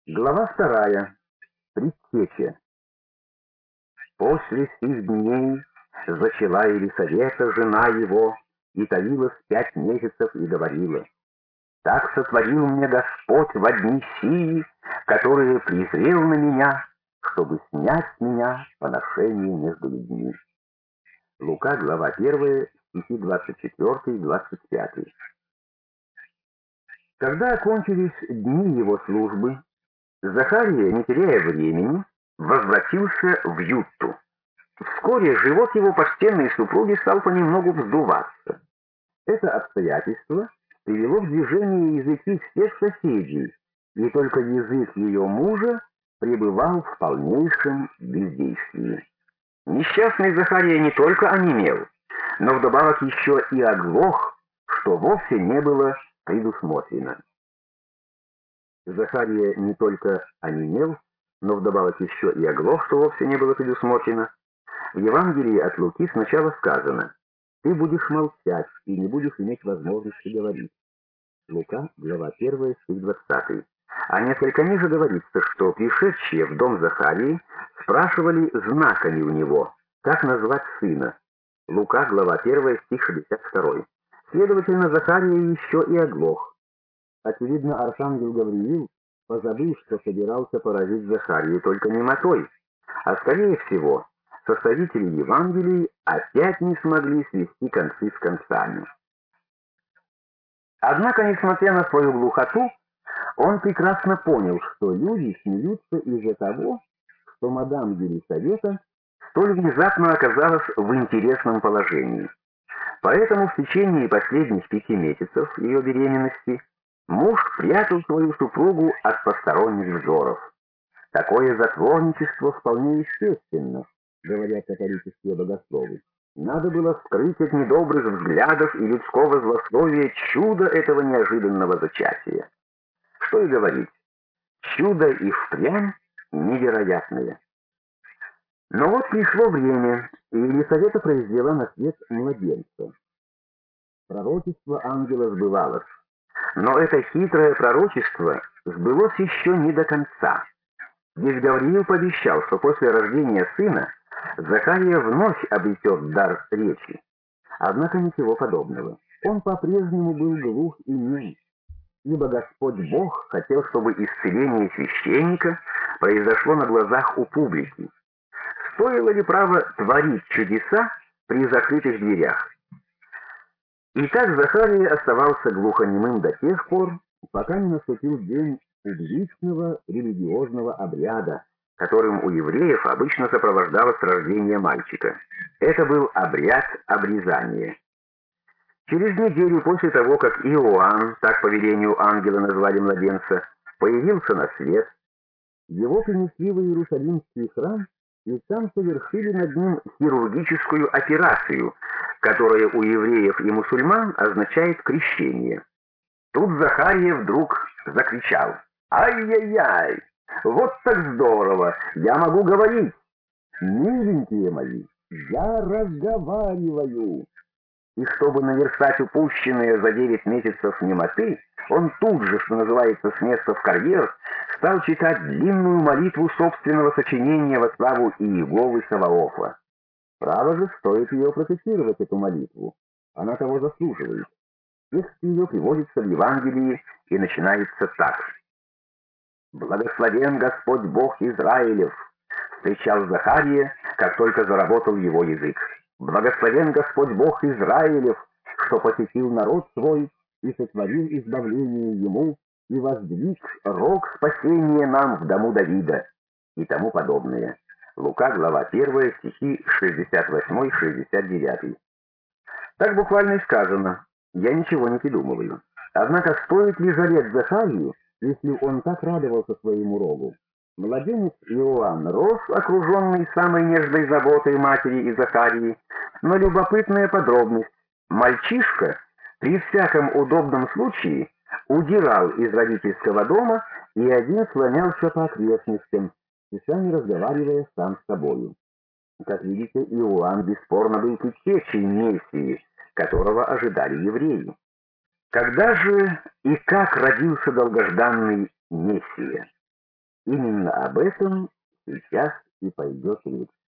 Глава 2. Предтеча. После сих дней зачала Елисавета, жена его, и таилась 5 месяцев и говорила: «Так сотворил мне Господь во дни сии, которые презрел на меня, чтобы снять с меня поношение между людьми». Лука, глава 1, стихи 24 и 25. Когда окончились дни его службы, Захария, не теряя времени, возвратился в Ютту. Вскоре живот его почтенной супруги стал понемногу вздуваться. Это обстоятельство привело в движение языки всех соседей, и только язык ее мужа пребывал в полнейшем бездействии. Несчастный Захария не только онемел, но вдобавок еще и оглох, что вовсе не было предусмотрено. Захария не только онемел, но вдобавок еще и оглох, что вовсе не было предусмотрено. В Евангелии от Луки сначала сказано: «Ты будешь молчать и не будешь иметь возможности говорить». Лука, глава 1, стих 20. А несколько ниже говорится, что пришедшие в дом Захарии спрашивали знаками у него, как назвать сына. Лука, глава 1, стих 62. Следовательно, Захария еще и оглох. Очевидно, архангел Гавриил позабыл, что собирался поразить Захарию только немотой, а скорее всего, составители Евангелий опять не смогли свести концы с концами. Однако, несмотря на свою глухоту, он прекрасно понял, что люди смеются из-за того, что мадам Елисавета столь внезапно оказалась в интересном положении. Поэтому в течение последних 5 месяцев ее беременности муж прятал свою супругу от посторонних взоров. Такое затворничество вполне естественно, говорят католические богословы. Надо было скрыть от недобрых взглядов и людского злословия чудо этого неожиданного зачатия. Что и говорить, чудо и впрямь невероятное. Но вот пришло время, и Елисавета произвела на свет младенца. Пророчество ангела сбывалось. Но это хитрое пророчество сбылось еще не до конца. Ведь Гавриил пообещал, что после рождения сына Захария вновь обретет дар речи. Однако ничего подобного. Он по-прежнему был глух и нем, ибо Господь Бог хотел, чтобы исцеление священника произошло на глазах у публики. Стоило ли право творить чудеса при закрытых дверях? Итак, Захария оставался глухонемым до тех пор, пока не наступил день публичного религиозного обряда, которым у евреев обычно сопровождалось рождение мальчика. Это был обряд обрезания. Через неделю после того, как Иоанн, так по велению ангела назвали младенца, появился на свет, его принесли в Иерусалимский храм и там совершили над ним хирургическую операцию, которая у евреев и мусульман означает крещение. Тут Захария вдруг закричал: «Ай-яй-яй! Вот так здорово! Я могу говорить! Миленькие мои, я разговариваю!» И чтобы наверстать упущенные за 9 месяцев немоты, он тут же, что называется, с места в карьер, стал читать длинную молитву собственного сочинения во славу Иеговы Саваофа. Право же, стоит ее процитировать, эту молитву. Она того заслуживает. Текст ее приводится в Евангелии и начинается так: «Благословен Господь Бог Израилев», — встречал Захария, как только заработал его язык. «Благословен Господь Бог Израилев, что посетил народ свой и сотворил избавление ему, и воздвиг рог спасения нам в дому Давида», и тому подобное. Лука, глава 1, стихи 68-69. Так буквально и сказано, я ничего не придумываю. Однако стоит ли жалеть Захарию, если он так радовался своему рогу? Младенец Иоанн рос, окруженный самой нежной заботой матери и Захарии, но любопытная подробность: мальчишка при всяком удобном случае удирал из родительского дома и один слонялся по окрестностям, часами разговаривая сам с собою. Как видите, Иоанн бесспорно был предтечей Мессии, которого ожидали евреи. Когда же и как родился долгожданный Мессия? Именно об этом сейчас и пойдет речь.